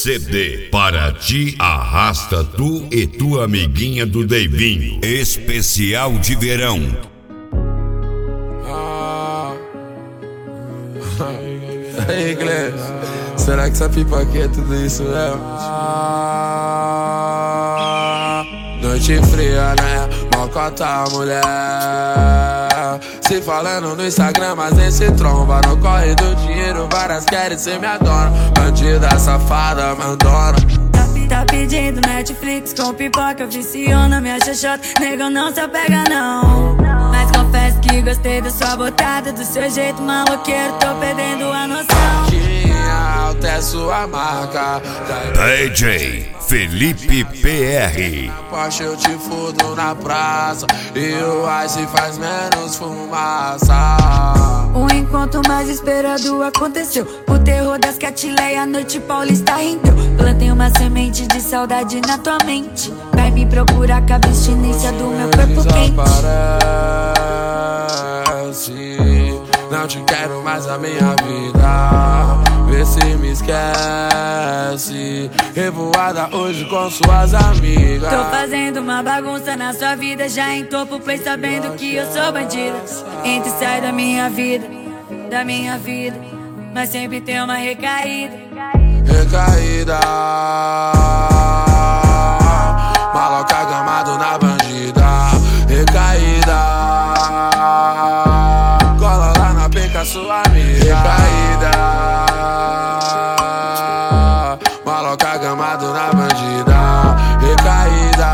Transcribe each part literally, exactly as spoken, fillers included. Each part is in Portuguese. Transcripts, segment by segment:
C D para ti, arrasta tu e tua amiguinha do Deivinho. Especial de verão. Ah. Aí, Glenn, será que essa pipa aqui é tudo isso mesmo? Ah. Noite fria, né? Mocota, mulher. Se falando no Instagram, mas nem se tromba. No corre do dinheiro, várias querem ser minha dona. Bandida, safada, mandona. Tá, tá pedindo Netflix com pipoca, viciou na minha xoxota. Nego, não se apega não. Mas confesso que gostei da sua botada, do seu jeito maloqueiro, tô perdendo a noção. Tinha alta é sua marca. D J Felipe P R. Poxa, eu te fudo na praça e o ice faz menos fumaça. O encontro mais esperado aconteceu. O terror das catleia, a noite paulista rendeu. Plantei uma semente de saudade na tua mente. Vai me procurar com a abstinência do meu corpo quente. Desaparece, não te quero mais na minha vida. Vê se me esquece. Revoada hoje com suas amigas. Tô fazendo uma bagunça na sua vida. Já entrou pro play sabendo que eu sou bandida. Entra e sai da minha vida, da minha vida, mas sempre tem uma recaída. Recaída, maloca gamado na bandida. Recaída, cola lá na penca sua amiga. Recaída, maloca gamado na bandida. Recaída,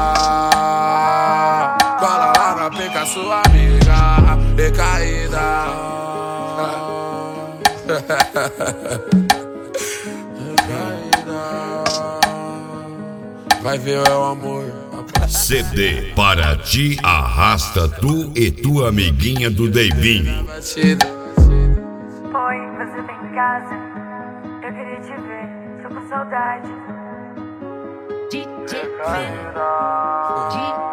cola lá na penca sua amiga. Recaída. Vai ver é o amor. C D para ti, arrasta tu e tua amiguinha do Deivinho. Oi, você tá em casa? Eu queria te ver, tô com saudade. D J